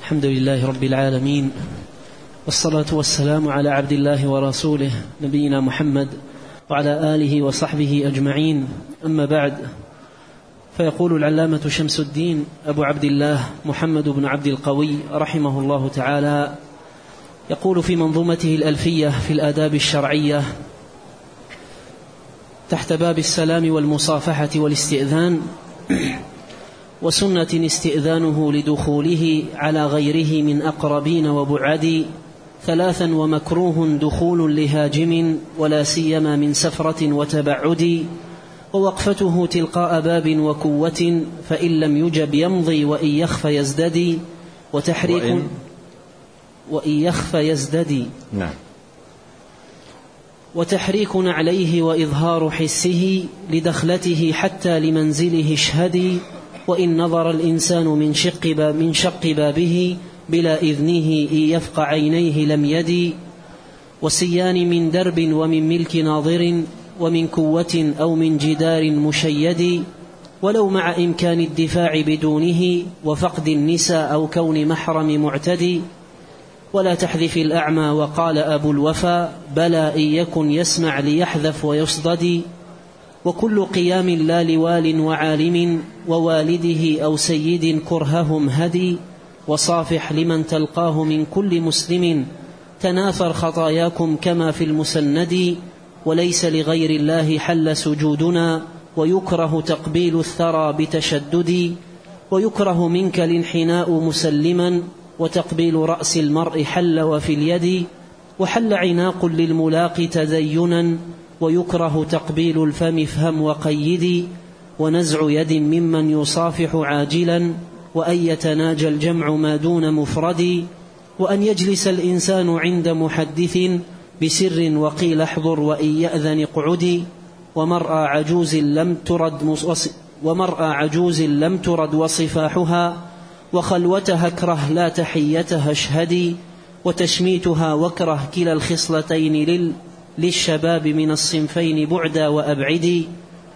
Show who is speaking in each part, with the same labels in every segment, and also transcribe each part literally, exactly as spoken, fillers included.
Speaker 1: الحمد لله رب العالمين، والصلاة والسلام على عبد الله ورسوله نبينا محمد وعلى آله وصحبه أجمعين. أما بعد، فيقول العلامة شمس الدين أبو عبد الله محمد بن عبد القوي رحمه الله تعالى، يقول في منظومته الألفية في الآداب الشرعية تحت باب السلام والمصافحة والاستئذان: وسنة استئذانه لدخوله على غيره من أقربين وبعد، ثلاثا ومكروه دخول لهاجم ولا سيما من سفرة وتبعد، ووقفته تلقاء باب وكوة فإن لم يجب يمضي وإن يخف يزددي، وتحريك وإن, وإن يخف يزددي نعم وتحريك عليه وإظهار حسه لدخلته حتى لمنزله اشهدي، وإن نظر الإنسان من شق, باب من شق بابه بلا إذنه إن يفق عينيه لم يدي، وسيان من درب ومن ملك ناظر ومن كوة أو من جدار مشيد، ولو مع إمكان الدفاع بدونه وفقد النساء أو كون محرم معتدي، ولا تحذف الأعمى وقال أبو الوفا بلى إن يكن يسمع ليحذف ويصدد، وكل قيام لا لوال وعالم ووالده أو سيد كرههم هدي، وصافح لمن تلقاه من كل مسلم تناثر خطاياكم كما في المسند، وليس لغير الله حل سجودنا ويكره تقبيل الثرى بتشدد، ويكره منك الانحناء مسلما وتقبيل رأس المرء حل وفي اليد، وحل عناق للملاق تزينا ويكره تقبيل الفم افهم وقيد، ونزع يد ممن يصافح عاجلا وأن يتناجى الجمع ما دون مفرد، وأن يجلس الإنسان عند محدث بسر وقيل احضر وإن يأذن اقعدي، ومرأى عجوز لم ترد ومرأى عجوز لم ترد وصفاحها وخلوتها اكره لا تحيتها اشهدي، وتشميتها واكره كلا الخصلتين لل للشباب من الصنفين بعدا وأبعدي،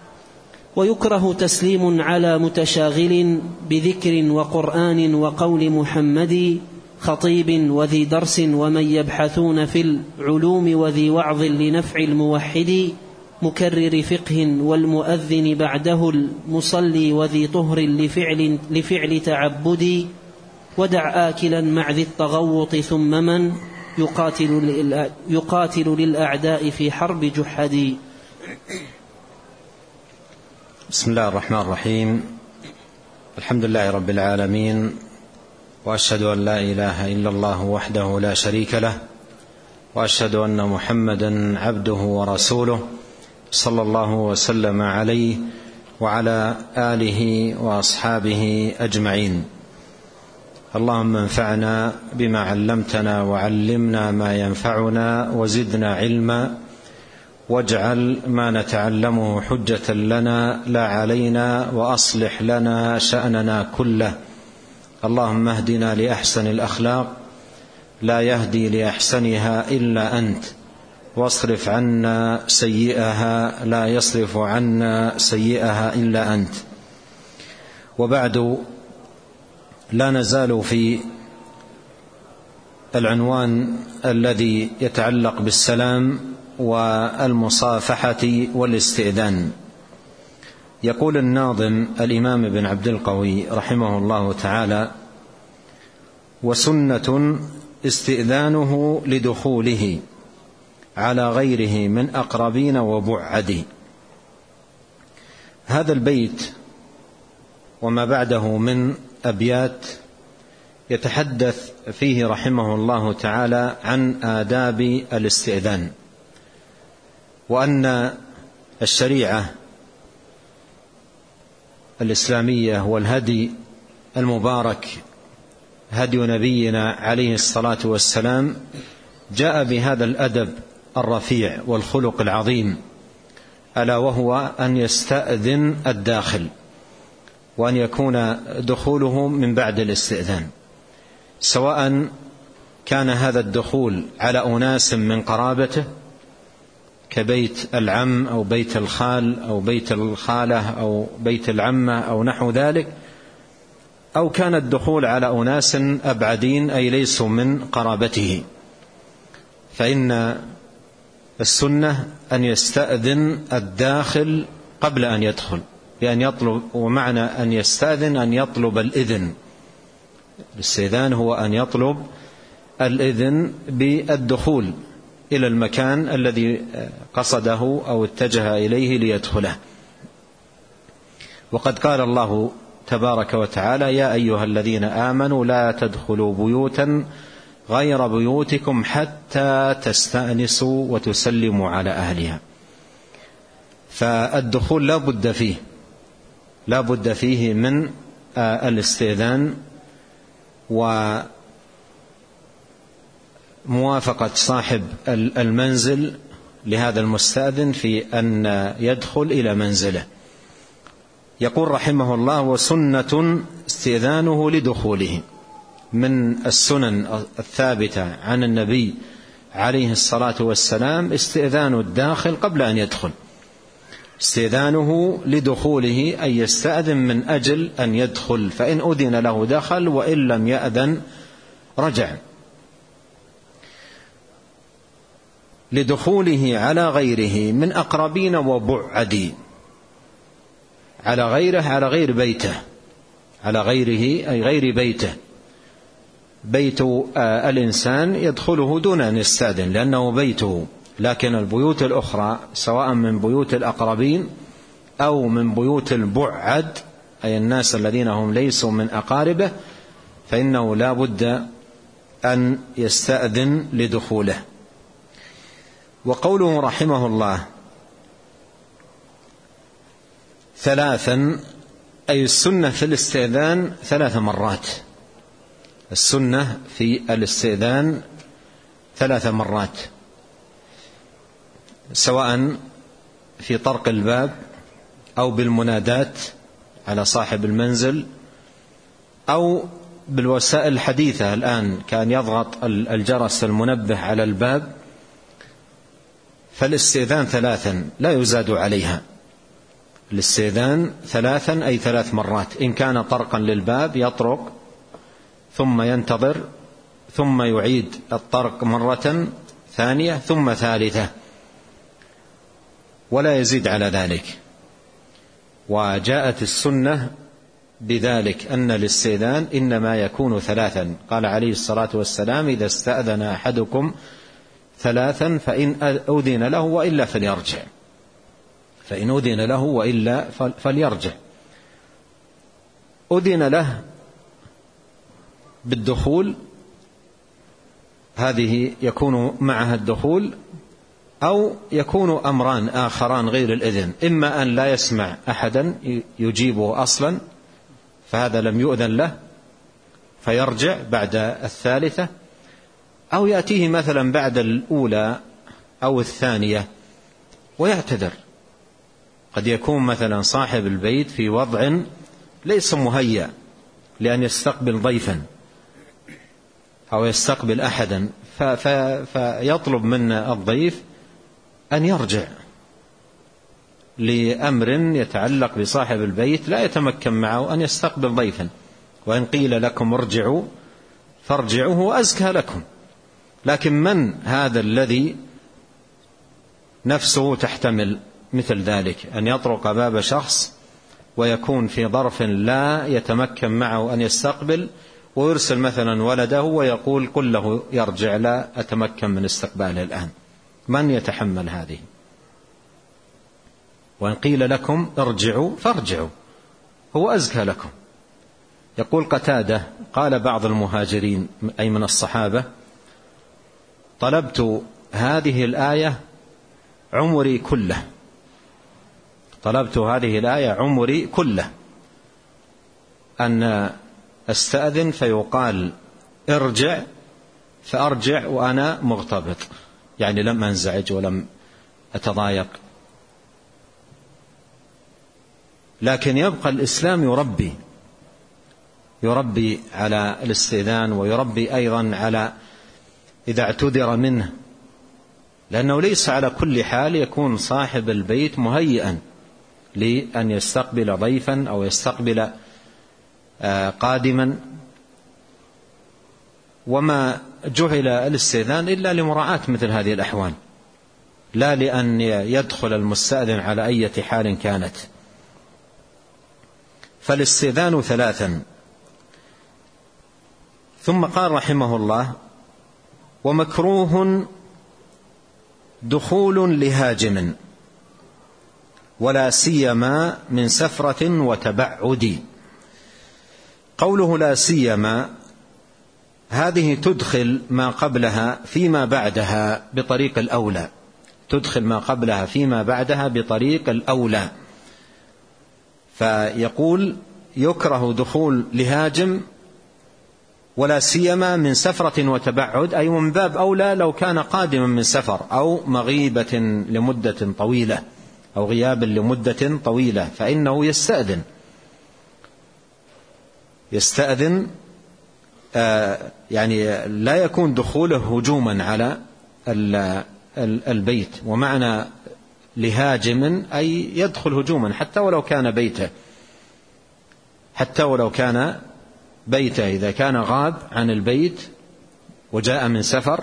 Speaker 1: ويكره تسليم على متشاغل بذكر وقرآن وقول محمد خطيب وذي درس ومن يبحثون في العلوم وذي وعظ لنفع الموحد، مكرر فقه والمؤذن بعده المصلي وذي طهر لفعل, لفعل تعبد، ودع آكلا مع ذي التغوط ثم من يقاتل, يقاتل للأعداء في حرب جحد.
Speaker 2: بسم الله الرحمن الرحيم. الحمد لله رب العالمين، وأشهد أن لا إله إلا الله وحده لا شريك له، وأشهد أن محمدا عبده ورسوله صلى الله وسلم عليه وعلى آله وأصحابه أجمعين. اللهم انفعنا بما علمتنا وعلمنا ما ينفعنا وزدنا علما، واجعل ما نتعلمه حجة لنا لا علينا، وأصلح لنا شأننا كله. اللهم اهدنا لأحسن الأخلاق لا يهدي لأحسنها إلا أنت، واصرف عنا سيئها لا يصرف عنا سيئها إلا أنت. وبعد، لا نزال في العنوان الذي يتعلق بالسلام والمصافحة والاستئذان. يقول الناظم الإمام ابن عبد القوي رحمه الله تعالى: وسنة استئذانه لدخوله على غيره من أقربين وبعد. هذا البيت وما بعده من أبيات يتحدث فيه رحمه الله تعالى عن آداب الاستئذان، وأن الشريعة الإسلامية والهدي المبارك هدي نبينا عليه الصلاة والسلام جاء بهذا الأدب الرفيع والخلق العظيم، ألا وهو أن يستأذن الداخل، وأن يكون دخوله من بعد الاستئذان، سواء كان هذا الدخول على أناس من قرابته كبيت العم أو بيت الخال أو بيت الخالة أو بيت العمة أو نحو ذلك، أو كان الدخول على أناس أبعدين أي ليسوا من قرابته، فإن السنة أن يستأذن الداخل قبل أن يدخل، بأن يطلب، ومعنى أن يستأذن أن يطلب الإذن. الاستئذان هو أن يطلب الإذن بالدخول إلى المكان الذي قصده أو اتجه إليه ليدخله. وقد قال الله تبارك وتعالى: يا أيها الذين آمنوا لا تدخلوا بيوتا غير بيوتكم حتى تستأنسوا وتسلموا على أهلها. فالدخول لا بد فيه لا بد فيه من الاستئذان وموافقة صاحب المنزل لهذا المستأذن في أن يدخل إلى منزله. يقول رحمه الله: وسنة استئذانه لدخوله. من السنن الثابتة عن النبي عليه الصلاة والسلام استئذان الداخل قبل أن يدخل، استئذانه لدخوله أن يستأذن من أجل أن يدخل، فإن أذن له دخل، وإن لم يأذن رجع. لدخوله على غيره من أقربين وبعدين، على غيره على غير بيته، على غيره أي غير بيته. بيت الإنسان يدخله دون أن يستأذن لأنه بيته، لكن البيوت الأخرى سواء من بيوت الأقربين أو من بيوت البعد أي الناس الذين هم ليسوا من أقاربه، فإنه لا بد أن يستأذن لدخوله. وقوله رحمه الله ثلاثا، أي السنة في الاستئذان ثلاث مرات، السنة في الاستئذان ثلاث مرات، سواء في طرق الباب أو بالمنادات على صاحب المنزل أو بالوسائل الحديثة الآن كان يضغط الجرس المنبه على الباب. فالاستئذان ثلاثا لا يزاد عليها، الاستئذان ثلاثا أي ثلاث مرات. إن كان طرقا للباب يطرق ثم ينتظر ثم يعيد الطرق مرة ثانية ثم ثالثة، ولا يزيد على ذلك. وجاءت السنة بذلك أن الاستئذان إنما يكون ثلاثا. قال عليه الصلاة والسلام: إذا استأذن أحدكم ثلاثا فإن أذن له وإلا فليرجع، فإن أذن له وإلا فليرجع. أذن له بالدخول، هذه يكون معها الدخول، أو يكون أمران آخران غير الإذن: إما أن لا يسمع أحدا يجيبه أصلا فهذا لم يؤذن له فيرجع بعد الثالثة، أو يأتيه مثلا بعد الأولى أو الثانية ويعتذر. قد يكون مثلا صاحب البيت في وضع ليس مهيأ لأن يستقبل ضيفا أو يستقبل أحدا، فيطلب من الضيف أن يرجع لأمر يتعلق بصاحب البيت لا يتمكن معه أن يستقبل ضيفا. وإن قيل لكم ارجعوا فارجعوا هو أزكى لكم. لكن من هذا الذي نفسه تحتمل مثل ذلك، أن يطرق باب شخص ويكون في ظرف لا يتمكن معه أن يستقبل، ويرسل مثلا ولده ويقول قل له يرجع لا أتمكن من استقباله الآن؟ من يتحمل هذه؟ وإن قيل لكم ارجعوا فارجعوا هو أزكى لكم. يقول قتادة: قال بعض المهاجرين أي من الصحابة: طلبت هذه الآية عمري كله، طلبت هذه الآية عمري كله، أن أستأذن فيقال ارجع فأرجع وأنا مغتبط، يعني لم أنزعج ولم أتضايق. لكن يبقى الإسلام يربي يربي على الاستئذان، ويربي أيضا على إذا اعتذر منه، لأنه ليس على كل حال يكون صاحب البيت مهيئا لأن يستقبل ضيفا أو يستقبل قادما. وما جعل الاستئذان إلا لمراعاة مثل هذه الأحوال، لا لأن يدخل المستأذن على أي حال كانت. فالاستئذان ثلاثا. ثم قال رحمه الله: ومكروه دخول لهاجم ولا سيما من سفرة وتبعد. قوله لا سيما هذه تدخل ما قبلها فيما بعدها بطريق الأولى، تدخل ما قبلها فيما بعدها بطريق الأولى. فيقول يكره دخول لهاجم ولا سيما من سفرة وتبعد، أي من باب أولى لو كان قادما من سفر أو مغيبة لمدة طويلة أو غياب لمدة طويلة، فإنه يستأذن يستأذن آه يعني لا يكون دخوله هجوما على البيت. ومعنى لهاجم أي يدخل هجوما حتى ولو كان بيته، حتى ولو كان بيته إذا كان غاب عن البيت وجاء من سفر،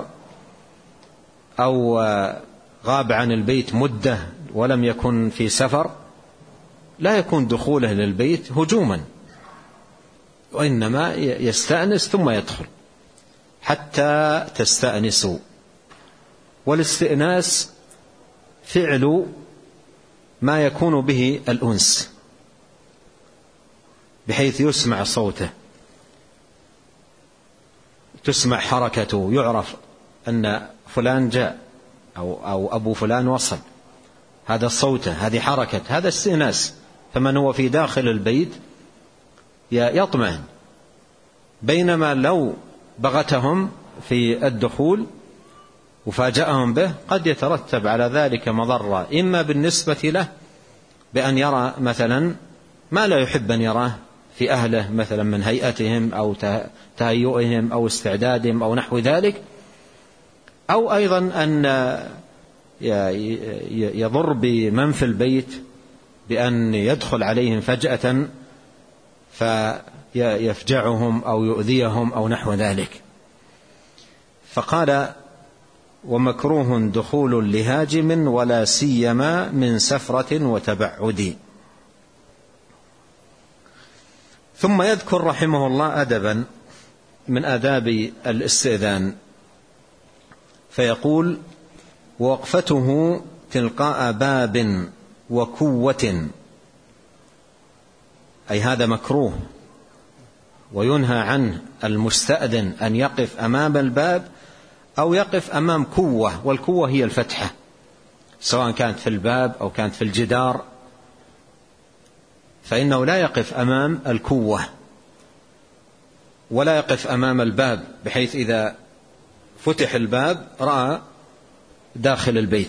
Speaker 2: أو غاب عن البيت مدة ولم يكن في سفر، لا يكون دخوله للبيت هجوما، وإنما يستأنس ثم يدخل حتى تستأنسوا. والاستئناس فعل ما يكون به الأنس بحيث يسمع صوته، تسمع حركته، يعرف أن فلان جاء أو, أو أبو فلان وصل، هذا صوته، هذه حركة، هذا استئناس. فمن هو في داخل البيت يطمئن. بينما لو بغتهم في الدخول وفاجأهم به قد يترتب على ذلك مضرة، إما بالنسبة له بأن يرى مثلا ما لا يحب أن يراه في أهله، مثلا من هيئتهم أو تهيئهم أو استعدادهم أو نحو ذلك، أو أيضا أن يضر بمن في البيت بأن يدخل عليهم فجأة فيفجعهم أو يؤذيهم أو نحو ذلك. فقال ومكروه دخول لهاجم ولا سيما من سفرة وتبعد. ثم يذكر رحمه الله أدبا من آداب الاستئذان، فيقول ووقفته تلقاء باب وكوة، أي هذا مكروه وينهى عنه المستأذن أن يقف أمام الباب أو يقف أمام كوة، والكوة هي الفتحة سواء كانت في الباب أو كانت في الجدار، فإنه لا يقف أمام الكوة ولا يقف أمام الباب بحيث إذا فتح الباب رأى داخل البيت،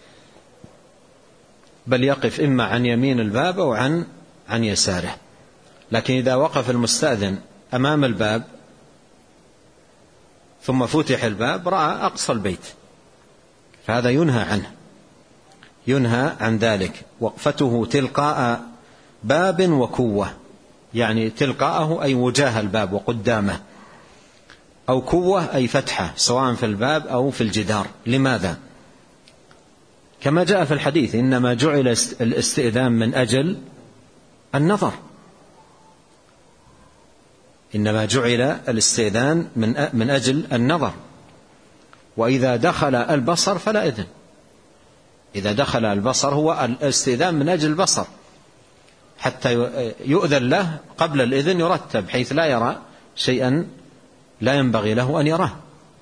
Speaker 2: بل يقف إما عن يمين الباب أو عن عن يساره. لكن إذا وقف المستأذن أمام الباب ثم فتح الباب رأى أقصى البيت، فهذا ينهى عنه، ينهى عن ذلك. وقفته تلقاء باب وكوة، يعني تلقاءه أي وجاه الباب وقدامه، أو كوة أي فتحة سواء في الباب أو في الجدار. لماذا؟ كما جاء في الحديث إنما جعل الاستئذان من أجل النظر، إنما جعل الاستئذان من من أجل النظر، وإذا دخل البصر فلا إذن. إذا دخل البصر هو الاستئذان من أجل البصر، حتى يؤذن له قبل الإذن يرتب حيث لا يرى شيئا لا ينبغي له أن يراه.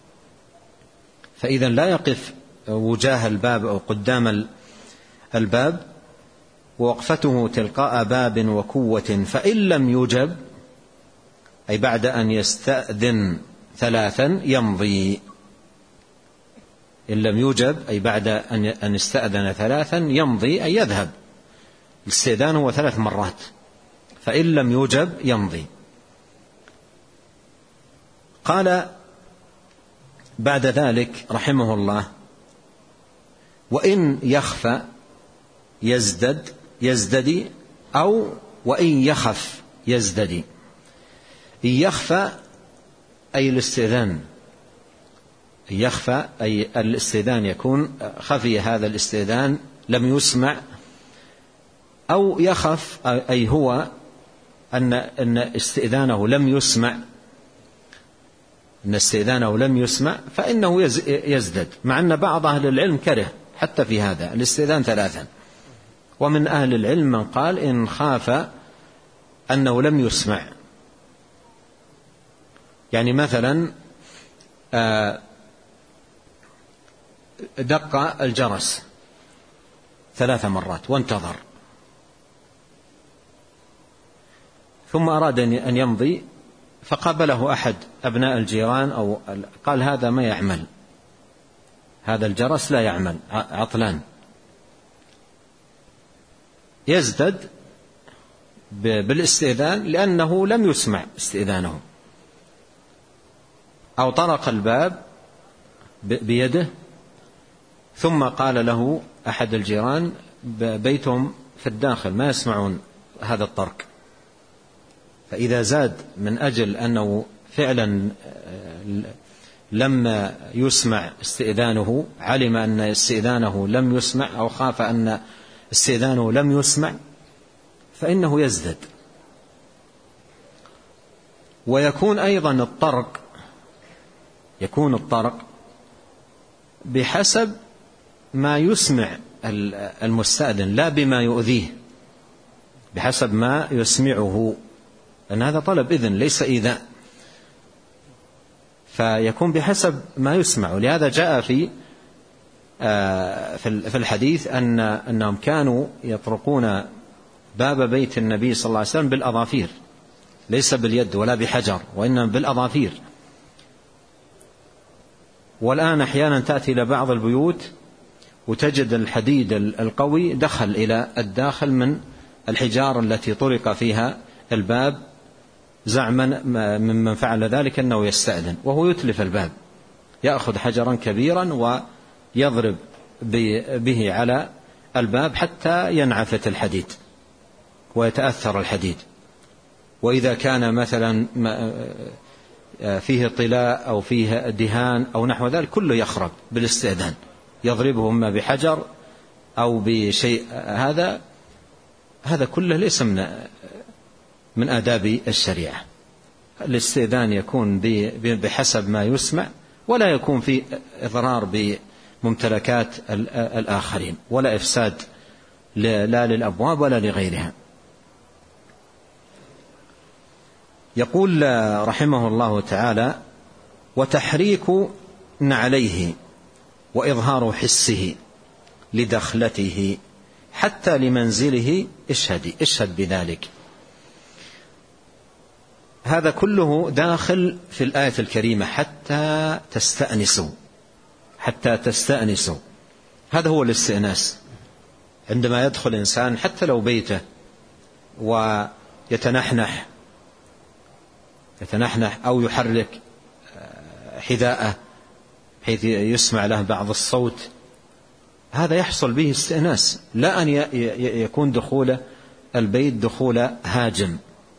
Speaker 2: فإذا لا يقف وجاه الباب أو قدام الباب. ووقفته تلقاء باب وكوة، فإن لم يجب أي بعد أن يستأذن ثلاثا يمضي. إن لم يجب أي بعد أن يستأذن ثلاثا يمضي، أي يذهب. الاستئذان هو ثلاث مرات، فإن لم يجب يمضي. قال بعد ذلك رحمه الله وإن يخفى يزدد يزددي، أو وإن يخف يزددي. يخفى أي الاستئذان، يخفى أي الاستئذان يكون خفي هذا الاستئذان لم يسمع، أو يخف أي هو أن أن استئذانه لم يسمع، أن استئذانه لم يسمع فإنه يزدد، مع أن بعض أهل العلم كره حتى في هذا الاستئذان ثلاثا. ومن أهل العلم من قال إن خاف أنه لم يسمع، يعني مثلا دق الجرس ثلاث مرات وانتظر، ثم أراد أن يمضي فقابله أحد أبناء الجيران أو قال هذا ما يعمل، هذا الجرس لا يعمل عطلان، يزدد بالاستئذان لأنه لم يسمع استئذانه. أو طرق الباب بيده ثم قال له أحد الجيران بيتهم في الداخل ما يسمعون هذا الطرق، فإذا زاد من أجل أنه فعلا لم يسمع استئذانه، علم أن استئذانه لم يسمع أو خاف أن استئذانه لم يسمع، فإنه يزدد. ويكون أيضا الطرق يكون الطرق بحسب ما يسمع المستأذن لا بما يؤذيه، بحسب ما يسمعه، أن هذا طلب إذن ليس إيذاء، فيكون بحسب ما يسمع. ولهذا جاء في في الحديث أن أنهم كانوا يطرقون باب بيت النبي صلى الله عليه وسلم بالأظافير، ليس باليد ولا بحجر وإنما بالأظافير. والآن أحيانا تأتي إلى بعض البيوت وتجد الحديد القوي دخل إلى الداخل من الحجار التي طرق فيها الباب، زعما ممن فعل ذلك أنه يستأذن، وهو يتلف الباب، يأخذ حجرا كبيرا ويضرب به على الباب حتى ينعفت الحديد ويتأثر الحديد. وإذا كان مثلا فيه طلاء أو فيه دهان أو نحو ذلك كله يخرب بالاستئذان، يضربه إما بحجر أو بشيء. هذا هذا كله ليس من من آداب الشريعة. الاستئذان يكون بحسب ما يسمع، ولا يكون في إضرار بممتلكات الآخرين ولا إفساد لا للأبواب ولا لغيرها. يقول رحمه الله تعالى: وتحريك نعليه وإظهار حسه لدخلته حتى لمنزله اشهدي اشهد بذلك. هذا كله داخل في الآية الكريمة حتى تستأنسوا، حتى تستأنسوا. هذا هو الاستئناس، عندما يدخل إنسان حتى لو بيته ويتنحنح يتنحنح أو يحرك حذاءه حيث يسمع له بعض الصوت، هذا يحصل به استئناس، لا أن يكون دخول البيت دخول هاجم.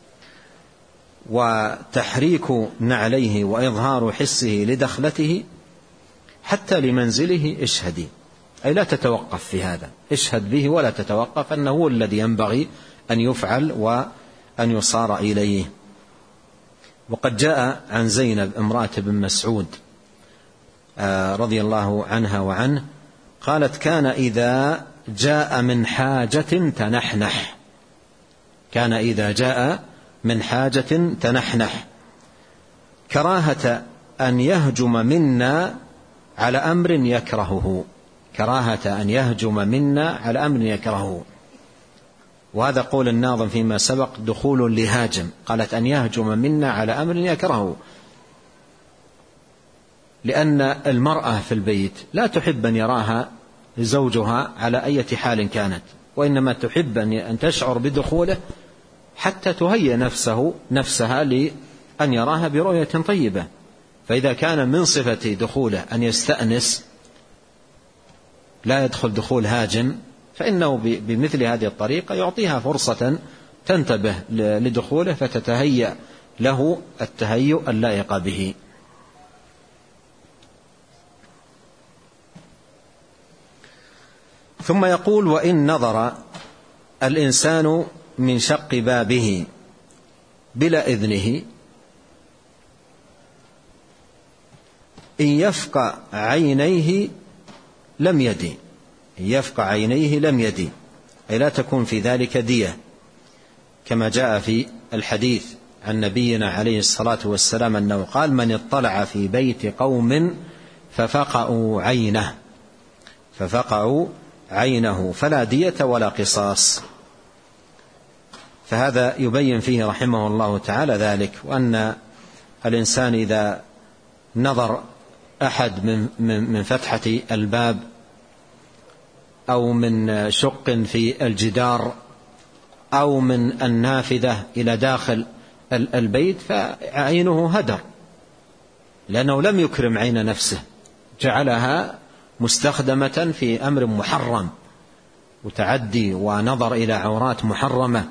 Speaker 2: وتحريك نعليه وإظهار حسه لدخلته حتى لمنزله اشهدي، أي لا تتوقف في هذا، اشهد به ولا تتوقف، أنه هو الذي ينبغي أن يفعل وأن يصار إليه. وقد جاء عن زينب امرأة بن مسعود رضي الله عنها وعنه قالت: كان إذا جاء من حاجة تنحنح كان إذا جاء من حاجة تنحنح كراهة أن يهجم منا على أمر يكرهه كراهة أن يهجم منا على أمر يكرهه. وهذا قول الناظم فيما سبق دخول لهاجم، قالت أن يهجم منا على أمر يكرهه، لأن المرأة في البيت لا تحب أن يراها زوجها على أي حال كانت، وإنما تحب أن تشعر بدخوله حتى تهيئ نفسه نفسها لأن يراها برؤية طيبة. فإذا كان من صفة دخوله أن يستأنس لا يدخل دخول هاجم، فإنه بمثل هذه الطريقة يعطيها فرصة تنتبه لدخوله فتتهيأ له التهيؤ اللائق به. ثم يقول: وإن نظر الإنسان من شق بابه بلا إذنه إن يفقع عينيه لم يدي. إن يفقع عينيه لم يدي، أي لا تكون في ذلك دية، كما جاء في الحديث عن نبينا عليه الصلاة والسلام أنه قال: من اطلع في بيت قوم ففقعوا عينه ففقعوا عينه فلا دية ولا قصاص. فهذا يبين فيه رحمه الله تعالى ذلك، وأن الإنسان إذا نظر أحد من, من فتحة الباب أو من شق في الجدار أو من النافذة إلى داخل البيت فعينه هدر، لأنه لم يكرم عين نفسه، جعلها مستخدمة في أمر محرم وتعدي ونظر إلى عورات محرمة،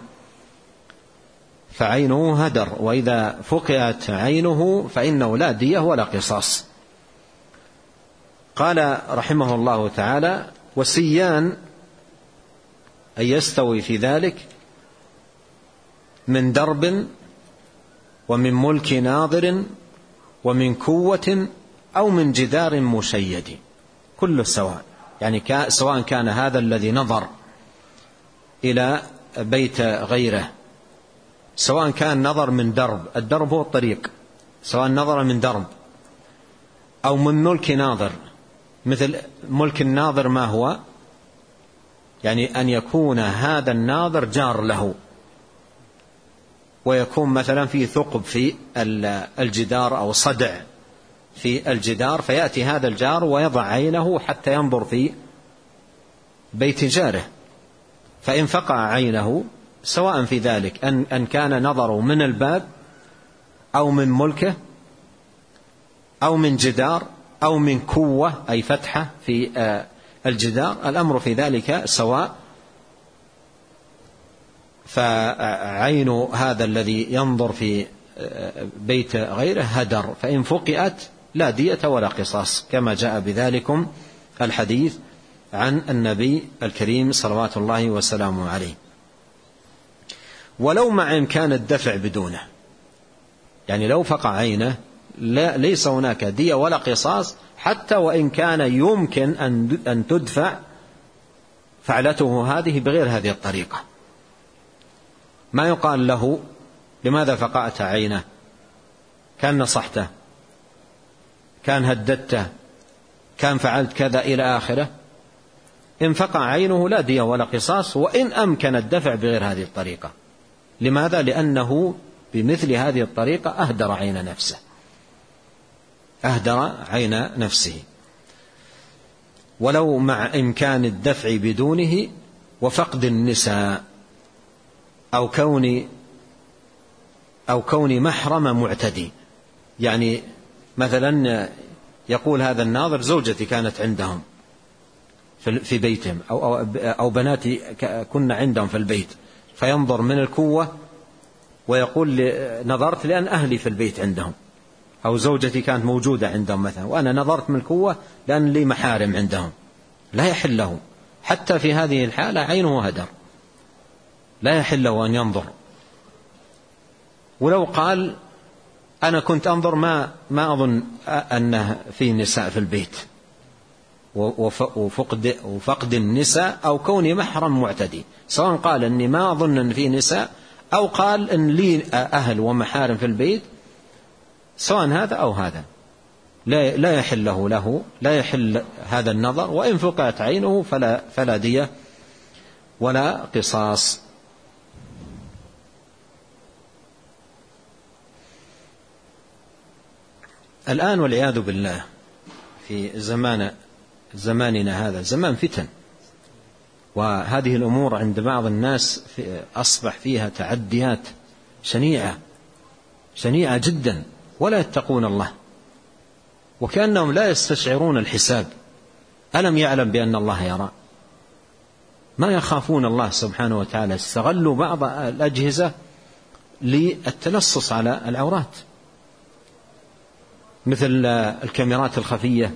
Speaker 2: فعينه هدر. وإذا فقئت عينه فإنه لا دية ولا قصاص. قال رحمه الله تعالى: وسيان أن يستوي في ذلك من درب ومن ملك ناظر ومن كوة أو من جدار مشيد، كل سواء، يعني سواء كان هذا الذي نظر إلى بيت غيره، سواء كان نظر من درب، الدرب هو الطريق، سواء نظر من درب أو من ملك ناظر. مثل ملك الناظر ما هو؟ يعني أن يكون هذا الناظر جار له، ويكون مثلا في ثقب في الجدار أو صدع في الجدار، فيأتي هذا الجار ويضع عينه حتى ينظر في بيت جاره، فإن فقع عينه سواء في ذلك أن, أن كان نظره من الباب أو من ملكه أو من جدار أو من كوة أي فتحة في الجدار، الأمر في ذلك سواء، فعين هذا الذي ينظر في بيت غيره هدر، فإن فقئت لا دية ولا قصاص، كما جاء بذلكم الحديث عن النبي الكريم صلوات الله وسلامه عليه. ولو مع إمكان الدفع بدونه، يعني لو فقع عينه لا ليس هناك دية ولا قصاص، حتى وإن كان يمكن أن تدفع فعلته هذه بغير هذه الطريقة. ما يقال له: لماذا فقعت عينه؟ كان نصحته، كان هددته، كان فعلت كذا إلى آخره. إن فقع عينه لا دية ولا قصاص، وإن أمكن الدفع بغير هذه الطريقة. لماذا؟ لأنه بمثل هذه الطريقة أهدر عين نفسه، أهدر عين نفسه. ولو مع إمكان الدفع بدونه وفقد النساء أو كون أو كون محرم معتدي، يعني مثلا يقول هذا الناظر: زوجتي كانت عندهم في بيتهم أو, أو, أو بناتي كنا عندهم في البيت، فينظر من الكوة ويقول: نظرت لأن أهلي في البيت عندهم، أو زوجتي كانت موجودة عندهم مثلا، وأنا نظرت من الكوة لأن لي محارم عندهم. لا يحل له، حتى في هذه الحالة عينه هدر، لا يحل له أن ينظر. ولو قال: أنا كنت أنظر ما ما أظن أنه في نساء في البيت، وفقد وفقد النساء أو كوني محرم معتدي، سواء قال أني ما أظن أن في نساء أو قال أن لي أهل ومحارم في البيت، سواء هذا أو هذا لا لا يحل له له لا يحل هذا النظر. وإن فقعت عينه فلا فلا دية ولا قصاص. الآن والعياذ بالله في زمان زماننا هذا زمان فتن، وهذه الأمور عند بعض الناس أصبح فيها تعديات شنيعة شنيعة جدا، ولا يتقون الله، وكأنهم لا يستشعرون الحساب. ألم يعلم بأن الله يرى؟ ما يخافون الله سبحانه وتعالى. استغلوا بعض الأجهزة للتلصص على العورات، مثل الكاميرات الخفية،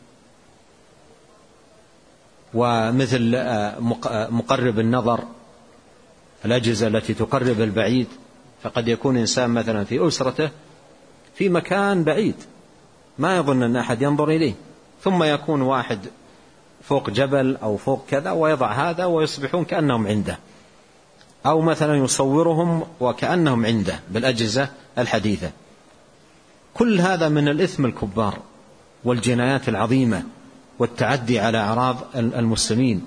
Speaker 2: ومثل مقرب النظر، الأجهزة التي تقرب البعيد. فقد يكون إنسان مثلا في أسرته في مكان بعيد ما يظن أن أحد ينظر إليه، ثم يكون واحد فوق جبل أو فوق كذا ويضع هذا ويصبحون كأنهم عنده، أو مثلا يصورهم وكأنهم عنده بالأجهزة الحديثة. كل هذا من الإثم الكبار والجنايات العظيمة والتعدي على أعراض المسلمين.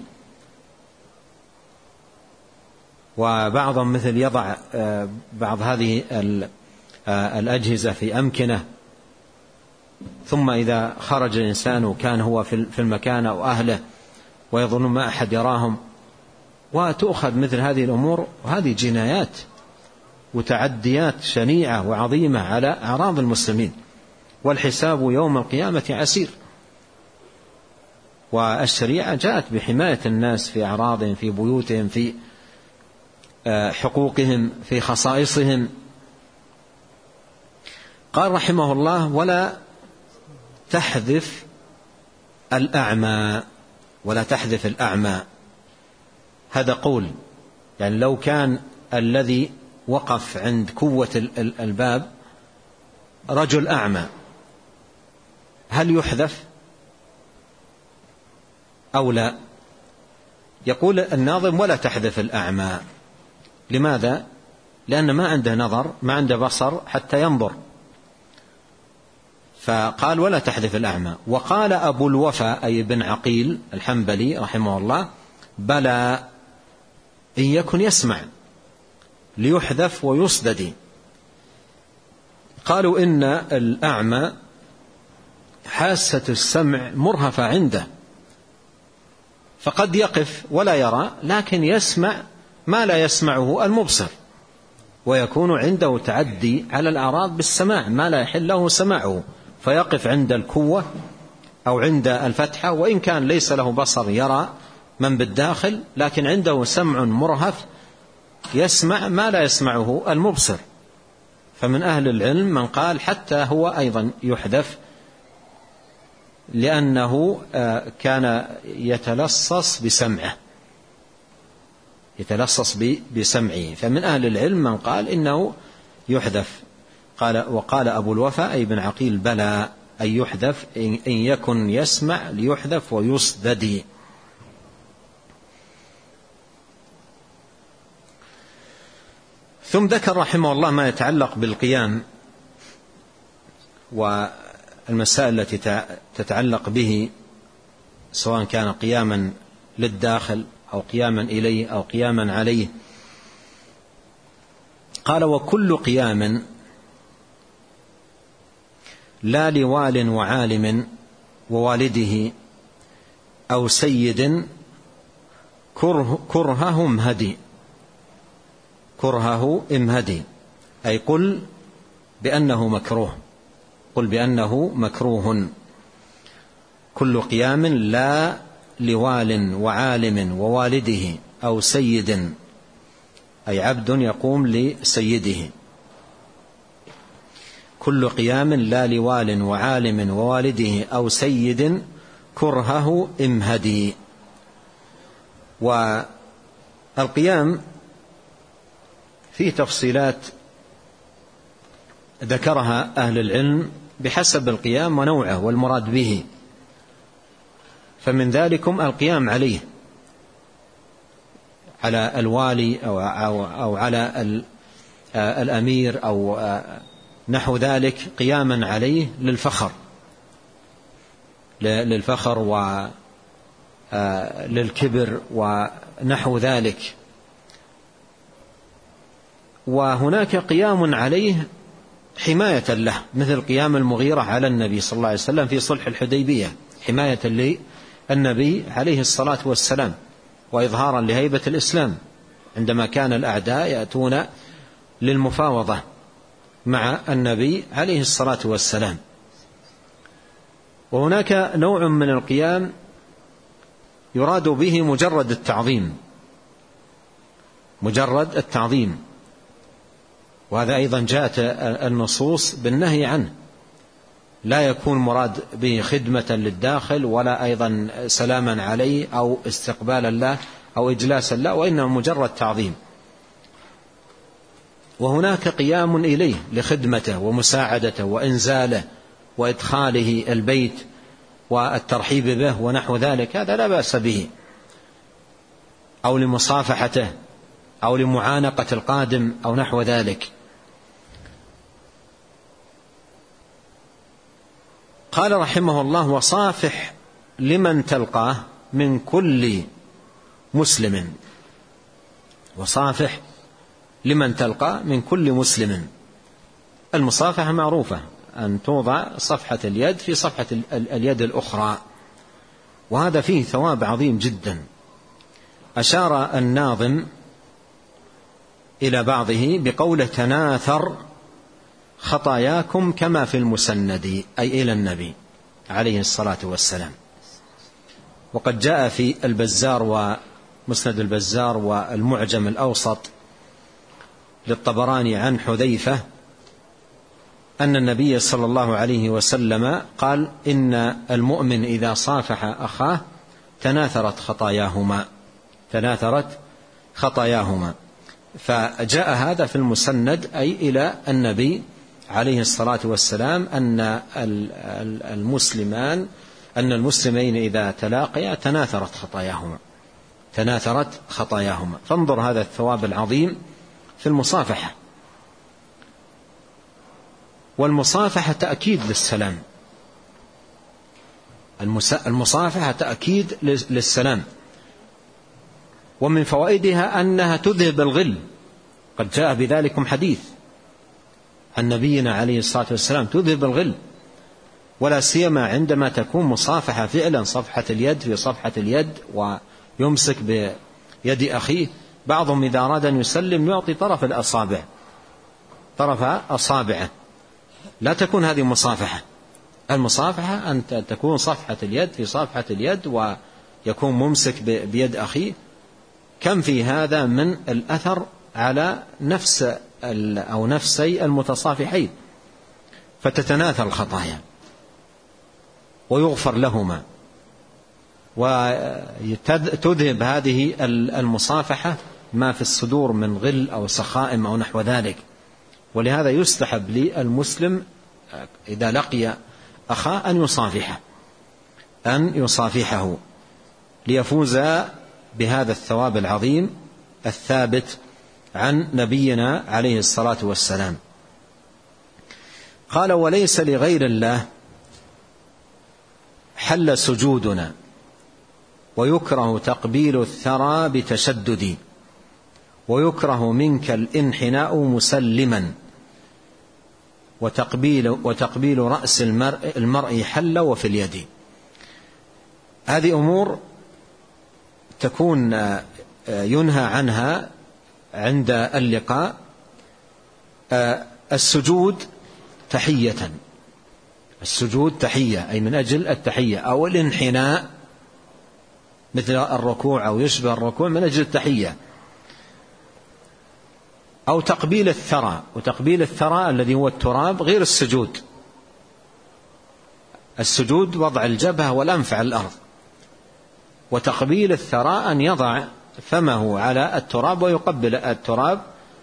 Speaker 2: وبعضهم مثل يضع بعض هذه الأجهزة في أمكنة، ثم إذا خرج الإنسان وكان هو في المكان أو أهله ويظن ما أحد يراهم، وتؤخذ مثل هذه الأمور، وهذه جنايات وتعديات شنيعة وعظيمة على أعراض المسلمين، والحساب يوم القيامة عسير. والشريعة جاءت بحماية الناس في أعراضهم، في بيوتهم، في حقوقهم، في خصائصهم. قال رحمه الله: ولا تحذف الأعمى، ولا تحذف الأعمى. هذا قول، يعني لو كان الذي وقف عند قوة الباب رجل أعمى هل يحذف أو لا؟ يقول الناظم: ولا تحذف الأعمى. لماذا؟ لأن ما عنده نظر، ما عنده بصر حتى ينظر، فقال: ولا تحذف الأعمى. وقال أبو الوفا أي بن عقيل الحنبلي رحمه الله: بلى إن يكن يسمع ليحذف ويصدد. قالوا إن الأعمى حاسة السمع مرهفة عنده، فقد يقف ولا يرى، لكن يسمع ما لا يسمعه المبصر، ويكون عنده تعدي على الأعراض بالسماع ما لا يحل له سماعه، فيقف عند الكوة أو عند الفتحة، وإن كان ليس له بصر يرى من بالداخل، لكن عنده سمع مرهف يسمع ما لا يسمعه المبصر. فمن أهل العلم من قال حتى هو أيضا يحذف، لأنه كان يتلصص بسمعه يتلصص بسمعه فمن أهل العلم من قال إنه يحذف. قال: وقال أبو الوفا أي بن عقيل: بلى أي يحذف إن يكن يسمع ليحذف ويصدد. ثم ذكر رحمه الله ما يتعلق بالقيام والمسائل التي تتعلق به، سواء كان قياما للداخل أو قياما إليه أو قياما عليه. قال: وكل قيام لا لوال وعالم ووالده أو سيد كره كرهه امهدي كرهه امهدي أي قل بأنه مكروه قل بأنه مكروه. كل قيام لا لوال وعالم ووالده أو سيد أي عبد يقوم لسيده. كل قيام لا لوال وعالم ووالده أو سيد كرهه امهدي. والقيام فيه تفصيلات ذكرها أهل العلم بحسب القيام ونوعه والمراد به. فمن ذلكم القيام عليه على الوالي أو, أو, أو على الأمير أو نحو ذلك، قياما عليه للفخر للفخر وللكبر ونحو ذلك. وهناك قيام عليه حماية له، مثل قيام المغيرة على النبي صلى الله عليه وسلم في صلح الحديبية، حماية للنبي عليه الصلاة والسلام وإظهارا لهيبة الإسلام عندما كان الأعداء يأتون للمفاوضة مع النبي عليه الصلاة والسلام. وهناك نوع من القيام يراد به مجرد التعظيم مجرد التعظيم وهذا أيضا جاءت النصوص بالنهي عنه، لا يكون مراد به خدمة للداخل ولا أيضا سلاما عليه أو استقبالا له أو إجلاسا له، وإنما مجرد تعظيم. وهناك قيام إليه لخدمته ومساعدته وإنزاله وإدخاله البيت والترحيب به ونحو ذلك، هذا لا بأس به، أو لمصافحته أو لمعانقة القادم أو نحو ذلك. قال رحمه الله: وصافح لمن تلقاه من كل مسلم. وصافح لمن تلقى من كل مسلم. المصافحة معروفة، أن توضع صفحة اليد في صفحة اليد الأخرى، وهذا فيه ثواب عظيم جدا. أشار الناظم إلى بعضه بقوله: تناثر خطاياكم كما في المسند، أي إلى النبي عليه الصلاة والسلام. وقد جاء في البزار ومسند البزار والمعجم الأوسط للطبراني عن حذيفة أن النبي صلى الله عليه وسلم قال: إن المؤمن إذا صافح أخاه تناثرت خطاياهما تناثرت خطاياهما. فجاء هذا في المسند أي إلى النبي عليه الصلاة والسلام أن المسلمان أن المسلمين إذا تلاقيا تناثرت خطاياهما تناثرت خطاياهما. فانظر هذا الثواب العظيم في المصافحة. والمصافحة تأكيد للسلام، المصافحة تأكيد للسلام. ومن فوائدها أنها تذهب الغل، قد جاء بذلكم حديث عن نبينا عليه الصلاة والسلام، تذهب الغل، ولا سيما عندما تكون مصافحة فعلا، صفحة اليد في صفحة اليد ويمسك بيد أخيه. بعضهم إذا أراد أن يسلم يعطي طرف الأصابع طرف أصابعه، لا تكون هذه مصافحة. المصافحة أن تكون صفحة اليد في صفحة اليد ويكون ممسك بيد أخيه. كم في هذا من الأثر على نفس أو نفسي المتصافحين، فتتناثر الخطايا ويغفر لهما، وتذهب هذه المصافحة ما في الصدور من غل أو سخائم أو نحو ذلك. ولهذا يستحب للمسلم إذا لقي أخاه أن يصافحه أن يصافحه ليفوز بهذا الثواب العظيم الثابت عن نبينا عليه الصلاة والسلام. قال: وليس لغير الله حل سجودنا، ويكره تقبيل الثرى بتشدد، ويكره منك الانحناء مسلما، وتقبيل, وتقبيل رأس المرء, المرء حل وفي اليد. هذه أمور تكون ينهى عنها عند اللقاء. السجود تحية السجود تحية أي من أجل التحية، أو الانحناء مثل الركوع أو يشبه الركوع من أجل التحية، أو تقبيل الثرى. وتقبيل الثرى الذي هو التراب غير السجود. السجود وضع الجبهة والأنف على الأرض، وتقبيل الثرى أن يضع فمه على التراب ويقبل التراب.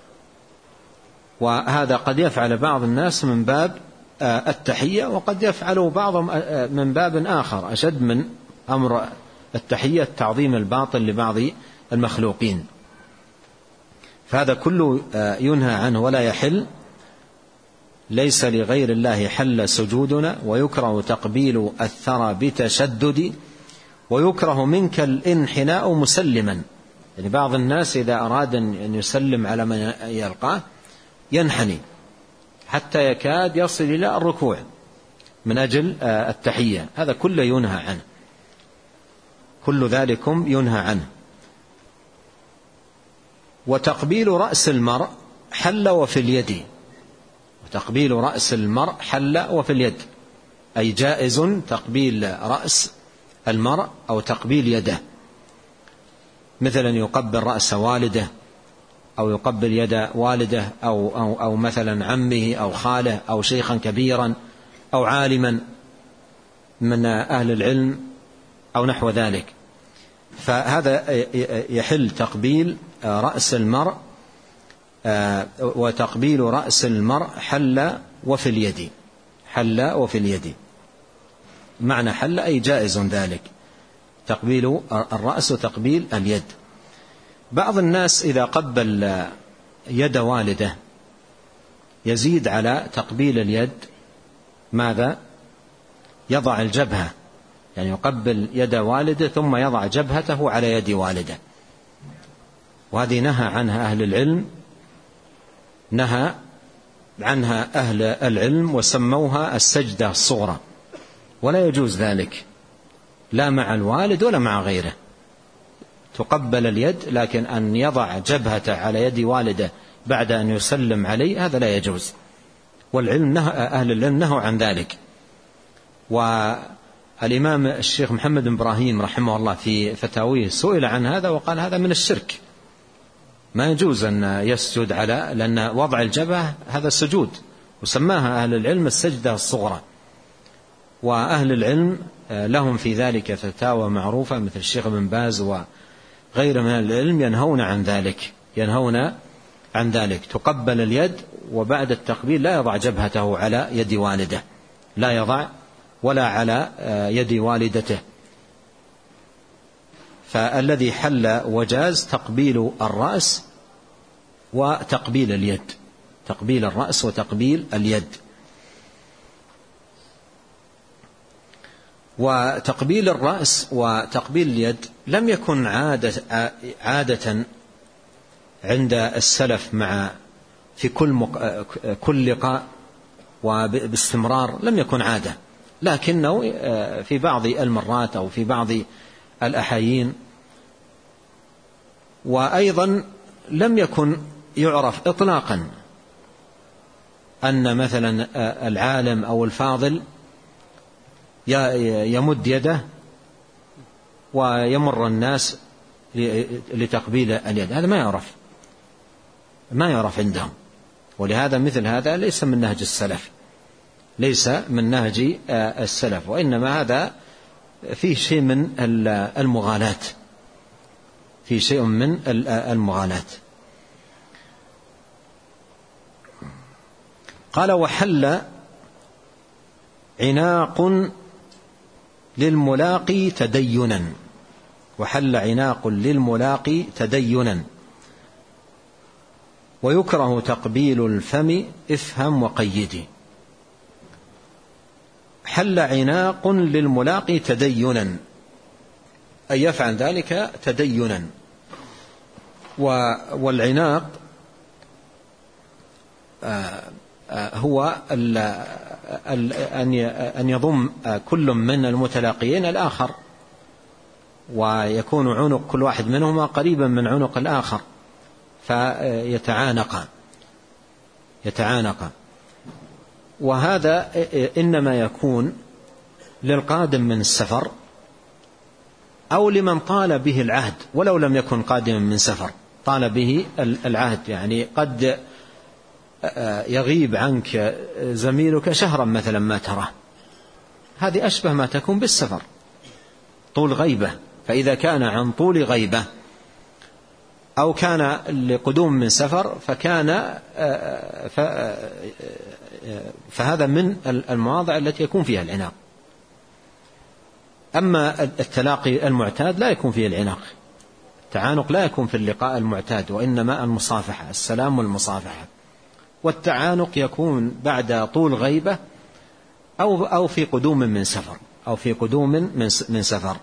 Speaker 2: وهذا قد يفعل بعض الناس من باب التحية، وقد يفعله بعضهم من باب آخر أشد من أمر التحية، تعظيم الباطل لبعض المخلوقين. فهذا كله ينهى عنه ولا يحل. ليس لغير الله حل سجودنا، ويكره تقبيل الثرى بتشدد، ويكره منك الانحناء مسلما. يعني بعض الناس إذا أراد أن يسلم على من يلقاه ينحني حتى يكاد يصل إلى الركوع من أجل التحية، هذا كله ينهى عنه، كل ذلكم ينهى عنه. وتقبيل رأس المرء حل وفي اليد، وتقبيل رأس المرء حل وفي اليد، أي جائز تقبيل رأس المرء أو تقبيل يده، مثلا يقبل رأس والده أو يقبل يد والده أو, أو, أو مثلا عمه أو خاله أو شيخا كبيرا أو عالما من أهل العلم أو نحو ذلك، فهذا يحل تقبيل رأس المرء، وتقبيل رأس المرء حل وفي اليد، حل وفي اليد، معنى حل أي جائز ذلك، تقبيل الرأس وتقبيل اليد. بعض الناس إذا قبل يد والده يزيد على تقبيل اليد ماذا؟ يضع الجبهة، يعني يقبل يد والده ثم يضع جبهته على يد والده، وهذه نهى عنها أهل العلم، نهى عنها أهل العلم وسموها السجدة الصغرى، ولا يجوز ذلك لا مع الوالد ولا مع غيره. تقبل اليد، لكن أن يضع جبهته على يد والده بعد أن يسلم عليه هذا لا يجوز، والعلم نهى، أهل العلم نهوا عن ذلك. والإمام الشيخ محمد بن إبراهيم رحمه الله في فتاويه سئل عن هذا وقال هذا من الشرك، ما يجوز أن يسجد على، لأن وضع الجبهة هذا سجود، وسماها أهل العلم السجدة الصغرى. وأهل العلم لهم في ذلك فتاوى معروفة مثل الشيخ بن باز وغير من العلم ينهون عن ذلك، ينهون عن ذلك. تقبل اليد وبعد التقبيل لا يضع جبهته على يد والده، لا يضع ولا على يد والدته. فالذي حل وجاز تقبيل الرأس وتقبيل اليد، تقبيل الرأس وتقبيل اليد. وتقبيل الرأس وتقبيل اليد لم يكن عادة, عادة عند السلف مع في كل مق... كل لقاء وباستمرار، لم يكن عادة، لكنه في بعض المرات أو في بعض الأحايين. وأيضا لم يكن يعرف إطلاقا أن مثلا العالم أو الفاضل يمد يده ويمر الناس لتقبيل اليد، هذا ما يعرف، ما يعرف عندهم. ولهذا مثل هذا ليس من نهج السلف، ليس من نهج السلف، وإنما هذا فيه شيء من المغالاة، فيه شيء من المغالاة. قال وحل عناق للملاقي تدينا، وحل عناق للملاقي تدينا، ويكره تقبيل الفم افهم وقيدي. حل عناق للملاقي تدينا أي يفعل ذلك تدينا. والعناق هو أن يضم كل من المتلاقيين الآخر، ويكون عنق كل واحد منهما قريبا من عنق الآخر، فيتعانق يتعانق وهذا إنما يكون للقادم من السفر أو لمن طال به العهد، ولو لم يكن قادما من سفر طال به العهد، يعني قد يغيب عنك زميلك شهرا مثلا ما تراه، هذه أشبه ما تكون بالسفر، طول غيبة. فإذا كان عن طول غيبة أو كان لقدوم من سفر فكان فهذا من المواضع التي يكون فيها العناق. أما التلاقي المعتاد لا يكون فيه العناق، التعانق لا يكون في اللقاء المعتاد، وإنما المصافحة، السلام والمصافحة. والتعانق يكون بعد طول غيبة أو أو في قدوم من سفر أو في قدوم من من سفر.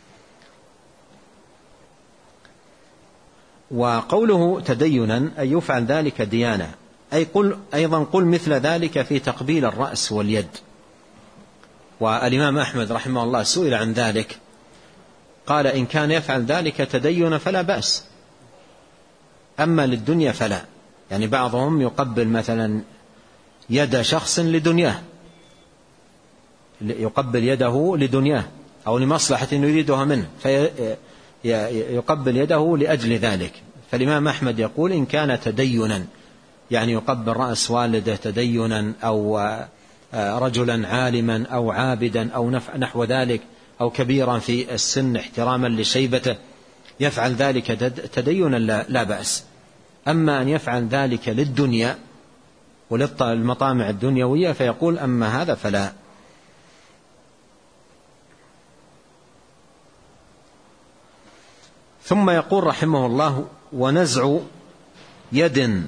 Speaker 2: وقوله تدينا أي يفعل ذلك ديانة، أي قل أيضا قل مثل ذلك في تقبيل الرأس واليد. والإمام أحمد رحمه الله سئل عن ذلك قال إن كان يفعل ذلك تدين فلا بأس، أما للدنيا فلا. يعني بعضهم يقبل مثلا يد شخص لدنياه، يقبل يده لدنياه أو لمصلحة يريدها منه، فيقبل يده لأجل ذلك، فالإمام أحمد يقول إن كان تدينا، يعني يقبل رأس والده تدينا، أو رجلا عالما أو عابدا أو نحو ذلك، أو كبيرا في السن احتراما لشيبته، يفعل ذلك تدينا لا بأس. أما أن يفعل ذلك للدنيا وللمطامع الدنيوية فيقول أما هذا فلا. ثم يقول رحمه الله: ونزع يد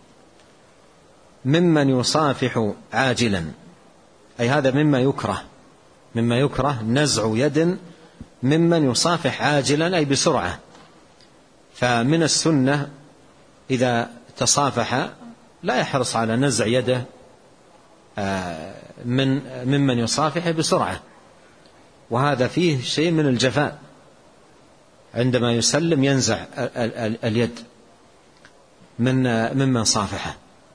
Speaker 2: ممن يصافح عاجلا، أي هذا مما يكره، مما يكره نزع يد ممن يصافح عاجلا أي بسرعة. فمن السنة إذا تصافح لا يحرص على نزع يده من ممن يصافح بسرعة، وهذا فيه شيء من الجفاء، عندما يسلم ينزع اليد من ممن صافحه.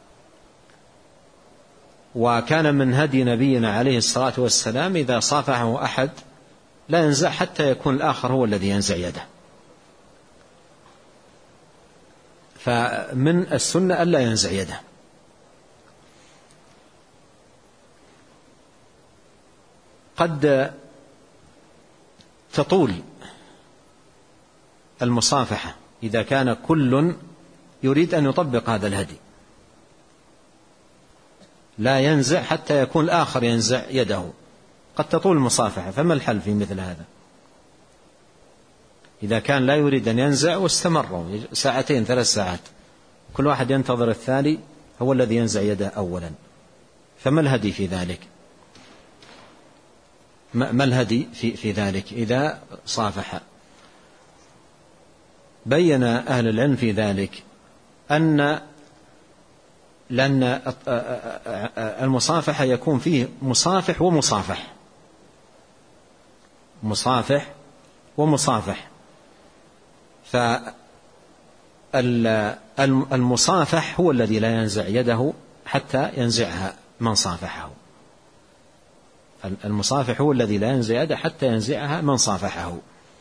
Speaker 2: وكان من هدي نبينا عليه الصلاة والسلام إذا صافحه أحد لا ينزع حتى يكون الآخر هو الذي ينزع يده. فمن السنة ألا ينزع يده. قد تطول المصافحة إذا كان كل يريد أن يطبق هذا الهدي، لا ينزع حتى يكون الآخر ينزع يده، قد تطول المصافحة. فما الحل في مثل هذا؟ إذا كان لا يريد أن ينزع واستمروا ساعتين ثلاث ساعات، كل واحد ينتظر الثاني هو الذي ينزع يده أولا، فما الهدي في ذلك؟ ما الهدي في, في ذلك إذا صافح؟ بين أهل العلم في ذلك أن لأن المصافحة يكون فيه مصافح ومصافح، مصافح ومصافح. فالمصافح هو الذي لا ينزع يده حتى ينزعها من صافحه، المصافح هو الذي لا ينزع يده حتى ينزعها من صافحه.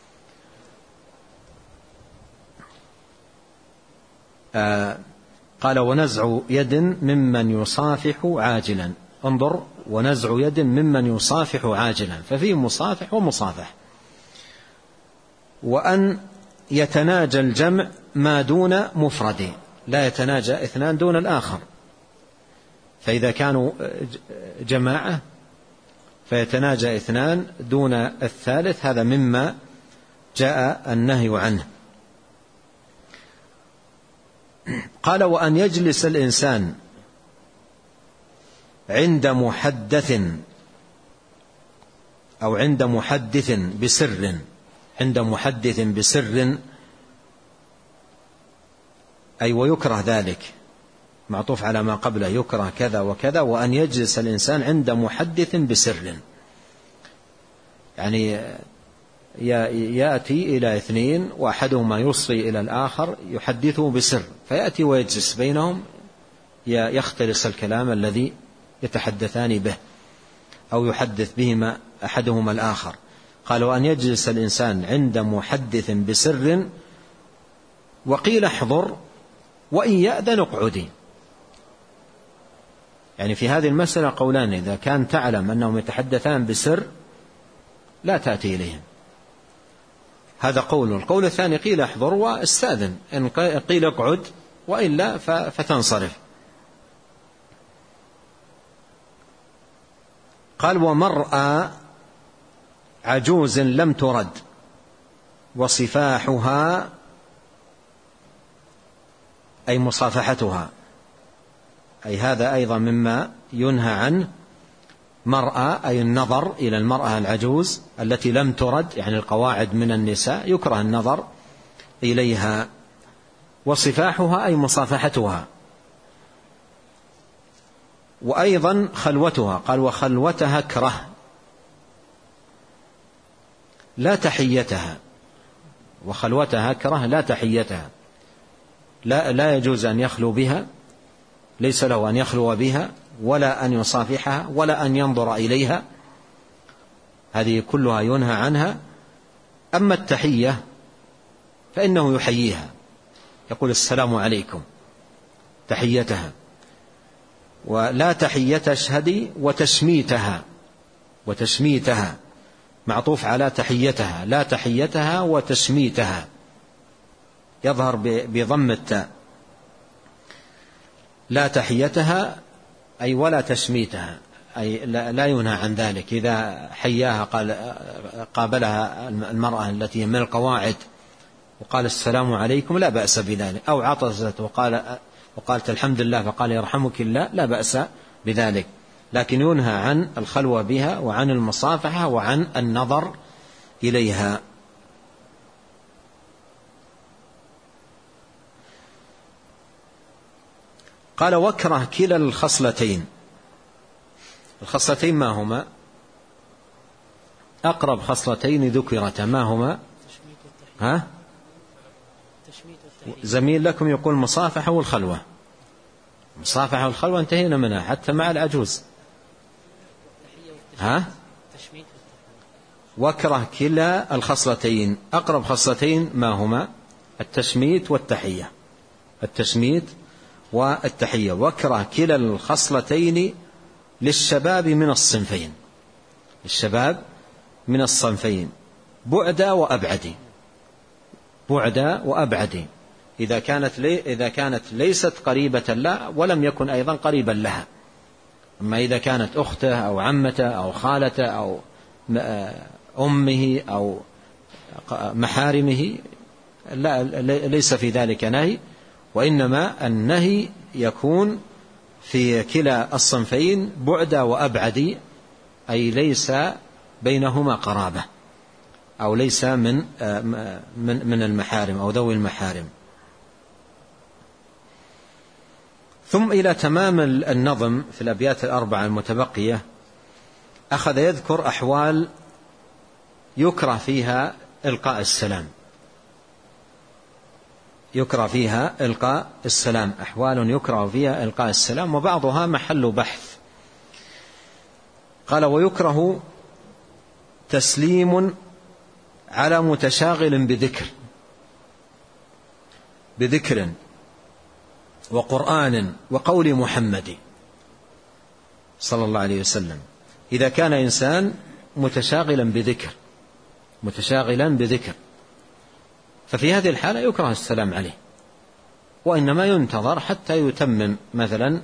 Speaker 2: آه قال: ونزع يد ممن يصافح عاجلا. انظر، ونزع يد ممن يصافح عاجلا، ففيه مصافح ومصافح. وأن يتناجى الجمع ما دون مفرد، لا يتناجى اثنان دون الآخر، فإذا كانوا جماعة فيتناجى اثنان دون الثالث، هذا مما جاء النهي عنه. قال: وأن يجلس الإنسان عند محدث أو عند محدث بسر، عند محدث بسر أي ويكره ذلك، معطوف على ما قبله، يكره كذا وكذا. وأن يجلس الإنسان عند محدث بسر، يعني يأتي إلى اثنين وأحدهما يصغي إلى الآخر يحدثه بسر، فيأتي ويجلس بينهم يختلس الكلام الذي يتحدثان به أو يحدث بهما أحدهما الآخر. قال: وأن يجلس الإنسان عند محدث بسر، وقيل احضر وإن يأذن اقعدي. يعني في هذه المسألة قولان: إذا كان تعلم أنهم يتحدثان بسر لا تأتي إليهم، هذا قول. القول الثاني: قيل احضر واستأذن، إن قيل اقعد وإلا فتنصرف. قال: ومرأى عجوز لم ترد وصفاحها أي مصافحتها، أي هذا أيضا مما ينهى عنه. مرأى أي النظر إلى المرأة العجوز التي لم ترد، يعني القواعد من النساء يكره النظر إليها. وصفاحها أي مصافحتها، وأيضا خلوتها. قال: وخلوتها كره لا تحيتها، وخلوتها كره لا تحيتها، لا, لا يجوز أن يخلو بها، ليس له أن يخلو بها ولا أن يصافحها ولا أن ينظر إليها، هذه كلها ينهى عنها. أما التحية فإنه يحييها، يقول السلام عليكم تحيتها، ولا تحية اشهدي وتشميتها، وتشميتها معطوف على تحيتها، لا تحيتها وتشميتها، يظهر بضم التاء. لا تحيتها أي ولا تشميتها، أي لا ينهى عن ذلك. إذا حياها قال قابلها المرأة التي من القواعد وقال السلام عليكم لا بأس بذلك، أو عطست وقال وقالت الحمد لله فقال يرحمك الله لا بأس بذلك، لكن ينهى عن الخلوة بها وعن المصافحة وعن النظر إليها. قال واكره كلا الخصلتين. الخصلتين ما هما؟ أقرب خصلتين ذكرتا ما هما؟ ها؟ زميل لكم يقول مصافحة والخلوة. مصافحة والخلوة انتهينا منها حتى مع العجوز. ها؟ واكره كلا الخصلتين. أقرب خصلتين ما هما؟ التشميت والتحية. التشميت والتحية. واكره كلا الخصلتين للشباب من الصنفين. الشباب من الصنفين بعد وأبعد. بعد وأبعد إذا كانت لي إذا كانت ليست قريبة لا ولم يكن أيضا قريبا لها. أما إذا كانت أخته أو عمته أو خالته أو أمه أو محارمه لا ليس في ذلك نهي، وإنما النهي يكون في كلا الصنفين بعد وأبعد، أي ليس بينهما قرابة أو ليس من من من المحارم أو ذوي المحارم. ثم إلى تمام النظم في الأبيات الأربعة المتبقية أخذ يذكر أحوال يكره فيها إلقاء السلام. يكره فيها إلقاء السلام، أحوال يكره فيها إلقاء السلام، وبعضها محل بحث. قال ويكره تسليم على متشاغل بذكر بذكر وقرآن وقول محمد صلى الله عليه وسلم. إذا كان إنسان متشاغلا بذكر متشاغلا بذكر ففي هذه الحالة يكره السلام عليه، وإنما ينتظر حتى يتمم مثلا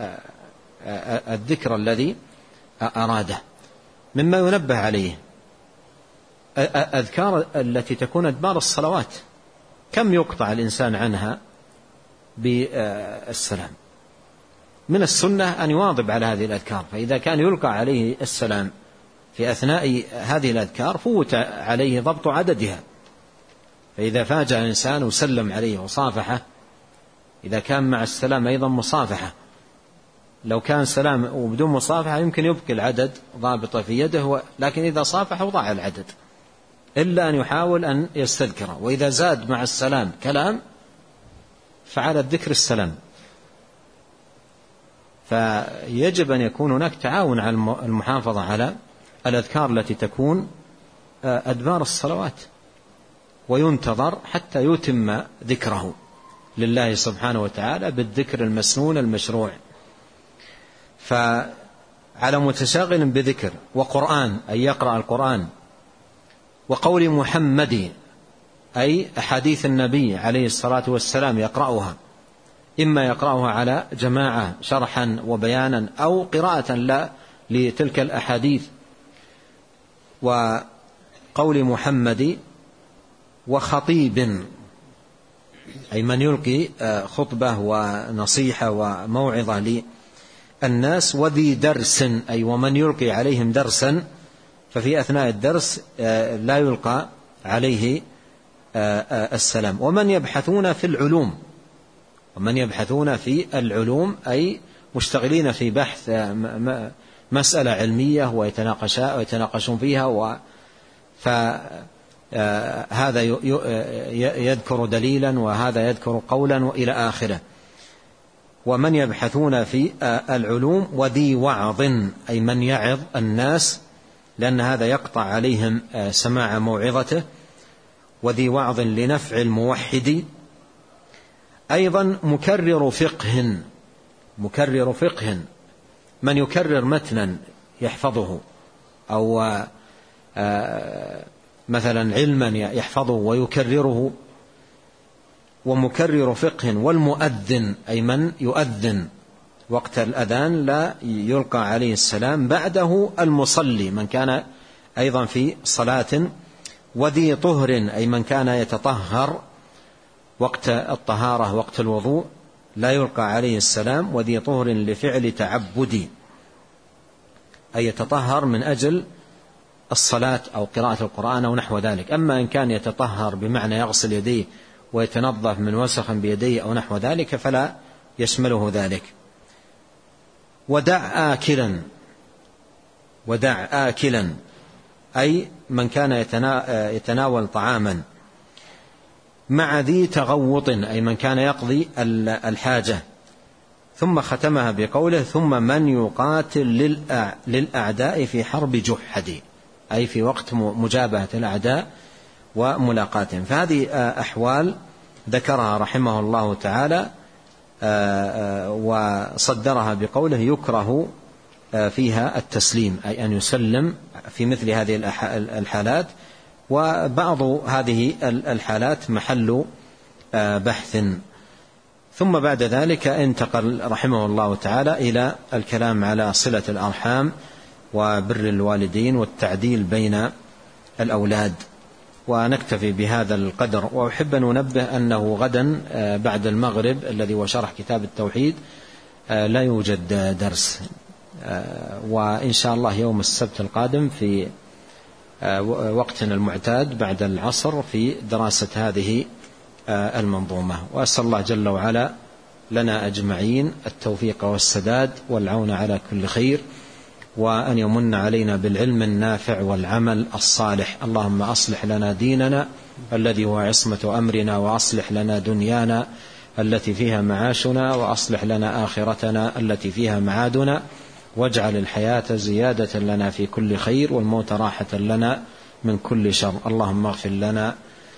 Speaker 2: الذكر الذي أراده. مما ينبه عليه أذكار التي تكون أدبار الصلوات كم يقطع الإنسان عنها بالسلام. من السنة أن يواظب على هذه الأذكار، فإذا كان يلقى عليه السلام في أثناء هذه الأذكار فوت عليه ضبط عددها. فإذا فاجأ الإنسان وسلم عليه وصافحه، إذا كان مع السلام أيضا مصافحة، لو كان سلام وبدون مصافحة يمكن يبقي العدد ضابطة في يده، لكن إذا صافحه وضع العدد، إلا أن يحاول أن يستذكره. وإذا زاد مع السلام كلام فعلى الذكر السلام. فيجب أن يكون هناك تعاون على المحافظة على الأذكار التي تكون أدبار الصلوات، وينتظر حتى يتم ذكره لله سبحانه وتعالى بالذكر المسنون المشروع. فعلى متشاغل بذكر وقرآن أي يقرأ القرآن، وقول محمد أي أحاديث النبي عليه الصلاة والسلام يقرأها، إما يقرأها على جماعة شرحا وبيانا أو قراءة لا لتلك الأحاديث. وقول محمد وخطيب أي من يلقي خطبة ونصيحة وموعظة للناس، وذي درس أي ومن يلقي عليهم درسا، ففي أثناء الدرس لا يلقى عليه السلام. ومن يبحثون في العلوم ومن يبحثون في العلوم أي مشتغلين في بحث مسألة علمية ويتناقشون فيها، فهذا يذكر دليلا وهذا يذكر قولا وإلى آخره. ومن يبحثون في العلوم، وذي وعظ أي من يعظ الناس، لأن هذا يقطع عليهم سماع موعظته. وذي وعظ لنفع الموحد أيضا مكرر فقه، مكرر فقه، من يكرر متنا يحفظه، أو مثلا علما يحفظه ويكرره، ومكرر فقه. والمؤذن أي من يؤذن وقت الأذان لا يلقى عليه السلام، بعده المصلي من كان أيضا في صلاة. وذي طهر أي من كان يتطهر وقت الطهارة وقت الوضوء لا يلقى عليه السلام. وذي طهر لفعل تعبدي أي يتطهر من أجل الصلاة أو قراءة القرآن أو نحو ذلك. أما إن كان يتطهر بمعنى يغسل يديه ويتنظف من وسخ بيديه أو نحو ذلك فلا يشمله ذلك. ودع آكلا، ودع آكلا أي من كان يتناول طعاما. مع ذي تغوط أي من كان يقضي الحاجة. ثم ختمها بقوله ثم من يقاتل للأعداء في حرب جحد أي في وقت مجابهة الأعداء وملاقاتهم. فهذه أحوال ذكرها رحمه الله تعالى وصدرها بقوله يكره فيها التسليم أي أن يسلم في مثل هذه الحالات. وبعض هذه الحالات محل بحث. ثم بعد ذلك انتقل رحمه الله تعالى إلى الكلام على صلة الأرحام وبر الوالدين والتعديل بين الأولاد. ونكتفي بهذا القدر. وأحب أن ننبه أنه غدا بعد المغرب الذي هو شرح كتاب التوحيد لا يوجد درس، وإن شاء الله يوم السبت القادم في وقتنا المعتاد بعد العصر في دراسة هذه المنظومة. وأسأل الله جل وعلا لنا أجمعين التوفيق والسداد والعون على كل خير، وأن يمن علينا بالعلم النافع والعمل الصالح. اللهم أصلح لنا ديننا الذي هو عصمة أمرنا، وأصلح لنا دنيانا التي فيها معاشنا، وأصلح لنا آخرتنا التي فيها معادنا، واجعل الحياة زيادة لنا في كل خير والموت راحة لنا من كل شر. اللهم اغفر لنا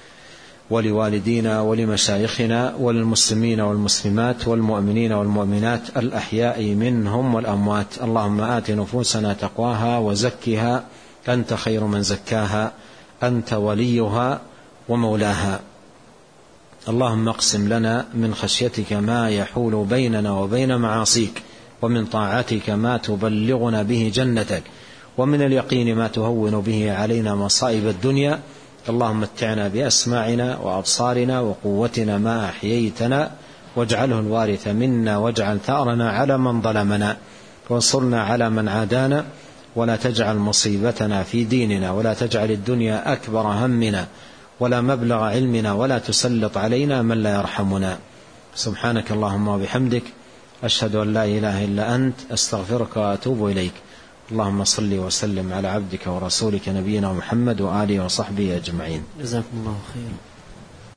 Speaker 2: ولوالدينا ولمشايخنا وللمسلمين والمسلمات والمؤمنين والمؤمنات الأحياء منهم والأموات. اللهم آت نفوسنا تقواها وزكها أنت خير من زكاها أنت وليها ومولاها. اللهم اقسم لنا من خشيتك ما يحول بيننا وبين معاصيك، ومن طاعتك ما تبلغنا به جنتك، ومن اليقين ما تهون به علينا مصائب الدنيا. اللهم متعنا بأسماعنا وأبصارنا وقوتنا ما أحييتنا، واجعله الوارث منا، واجعل ثأرنا على من ظلمنا، وانصرنا على من عادانا، ولا تجعل مصيبتنا في ديننا، ولا تجعل الدنيا أكبر همنا ولا مبلغ علمنا، ولا تسلط علينا من لا يرحمنا. سبحانك اللهم وبحمدك أشهد أن لا إله إلا أنت أستغفرك وأتوب إليك. اللهم صل وسلم على عبدك ورسولك نبينا محمد وآله وصحبه أجمعين.
Speaker 1: جزاكم الله خيرا.